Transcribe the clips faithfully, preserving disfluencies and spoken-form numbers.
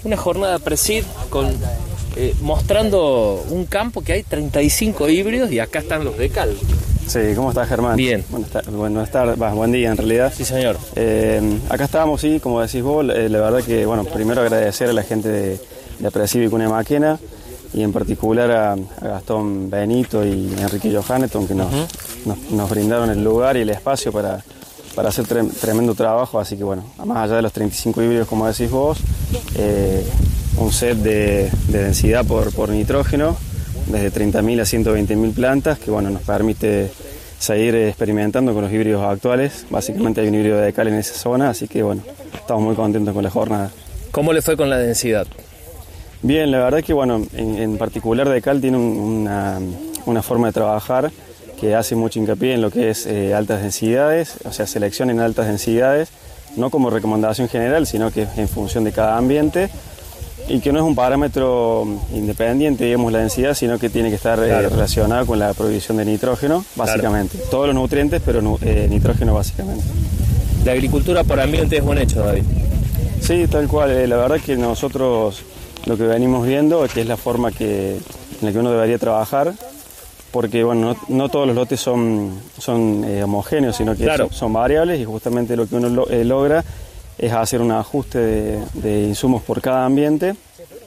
Una jornada Presid con eh, mostrando un campo que hay treinta y cinco híbridos y acá están los de cal. Sí, ¿cómo estás, Germán? Bien. Buenas tardes, buenas tardes, bah, buen día en realidad. Sí, señor. Eh, acá estamos, sí, como decís vos, eh, la verdad que, bueno, primero agradecer a la gente de, de Presid Vicuña Maquena y en particular a, a Gastón Benito y Enrique Johanneton que nos, uh-huh. nos, nos brindaron el lugar y el espacio para, para hacer tre- tremendo trabajo, así que bueno, más allá de los treinta y cinco híbridos, como decís vos, eh, un set de, de densidad por, por nitrógeno, desde treinta mil a ciento veinte mil plantas, que bueno, nos permite seguir experimentando con los híbridos actuales. Básicamente hay un híbrido de cal en esa zona, así que bueno, estamos muy contentos con la jornada. ¿Cómo le fue con la densidad? Bien, la verdad que bueno, en, en particular de cal tiene un, una, una forma de trabajar que hace mucho hincapié en lo que es eh, altas densidades, o sea, selección en altas densidades, no como recomendación general, sino que en función de cada ambiente, y que no es un parámetro independiente, digamos, la densidad, sino que tiene que estar claro. eh, relacionado con la provisión de nitrógeno, básicamente. Claro. Todos los nutrientes, pero eh, nitrógeno básicamente. La agricultura por ambiente es buen hecho, David. Sí, tal cual. Eh, la verdad que nosotros lo que venimos viendo es que es la forma que, en la que uno debería trabajar, porque bueno, no, no todos los lotes son, son eh, homogéneos, sino que claro. son, son variables, y justamente lo que uno lo, eh, logra es hacer un ajuste de, de insumos por cada ambiente,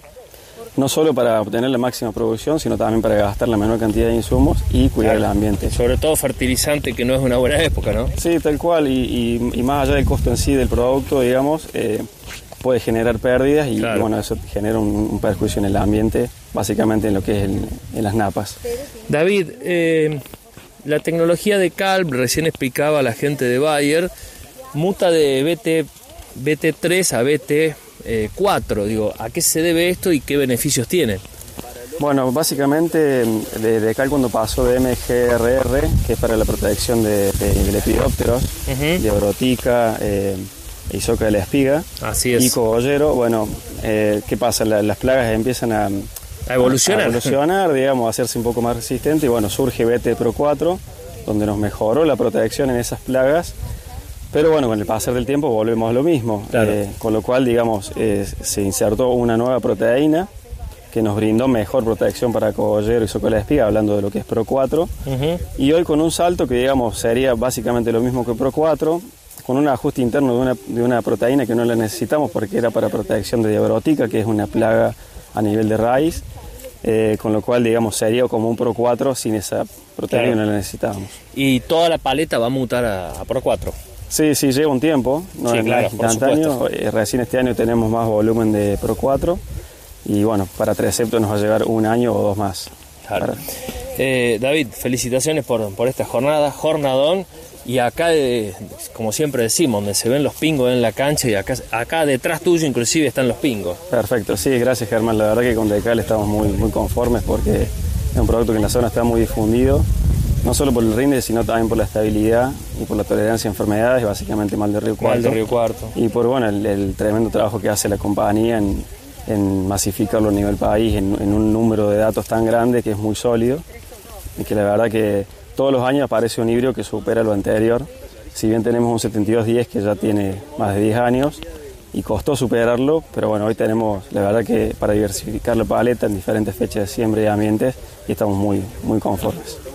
no solo para obtener la máxima producción, sino también para gastar la menor cantidad de insumos y cuidar claro. el ambiente. Sobre todo fertilizante, que no es una buena época, ¿no? Sí, tal cual, y, y, y más allá del costo en sí del producto, digamos, eh, puede generar pérdidas y, claro. y bueno, eso genera un, un perjuicio en el ambiente, básicamente en lo que es el, en las napas. David, eh, la tecnología de cal, recién explicaba la gente de Bayer, muta de B T B T tres a B T cuatro, digo, ¿a qué se debe esto y qué beneficios tiene? Bueno, básicamente de, de cal cuando pasó de M G R R, que es para la protección de, de, de lepidópteros, uh-huh. de orotica, eh, isoca de la espiga, así es. Y cogollero, bueno, eh, ¿qué pasa? La, las plagas empiezan a, a evolucionar, a evolucionar, digamos, a hacerse un poco más resistentes, y bueno, surge B T Pro cuatro, donde nos mejoró la protección en esas plagas. Pero bueno, con el pasar del tiempo volvemos a lo mismo, claro. eh, con lo cual, digamos, eh, se insertó una nueva proteína que nos brindó mejor protección para cogollero y soca de la espiga, hablando de lo que es Pro cuatro, uh-huh. y hoy con un salto que, digamos, sería básicamente lo mismo que Pro cuatro, con un ajuste interno de una, de una proteína que no la necesitamos porque era para protección de diabrótica, que es una plaga a nivel de raíz, eh, con lo cual, digamos, sería como un Pro cuatro sin esa proteína, claro. no la necesitábamos. Y toda la paleta va a mutar a, a Pro cuatro. Sí, sí, lleva un tiempo, no sí, es claro, instantáneo. Recién este año tenemos más volumen de Pro cuatro y bueno, para Trecento nos va a llevar un año o dos más. Claro. Para... Eh, David, felicitaciones por, por esta jornada, jornadón, y acá, de, como siempre decimos, donde se ven los pingos en la cancha, y acá, acá detrás tuyo inclusive están los pingos. Perfecto, sí, gracias, Germán, la verdad que con Decal estamos muy, muy conformes porque es un producto que en la zona está muy difundido. No solo por el rinde, sino también por la estabilidad y por la tolerancia a enfermedades, básicamente mal de Río Cuarto. Mal de Río Cuarto. Y por bueno, el, el tremendo trabajo que hace la compañía en, en masificarlo a nivel país, en, en un número de datos tan grande que es muy sólido. Y que la verdad que todos los años aparece un híbrido que supera lo anterior. Si bien tenemos un setenta y dos diez que ya tiene más de diez años y costó superarlo, pero bueno, hoy tenemos la verdad que para diversificar la paleta en diferentes fechas de siembra y ambientes y estamos muy, muy conformes.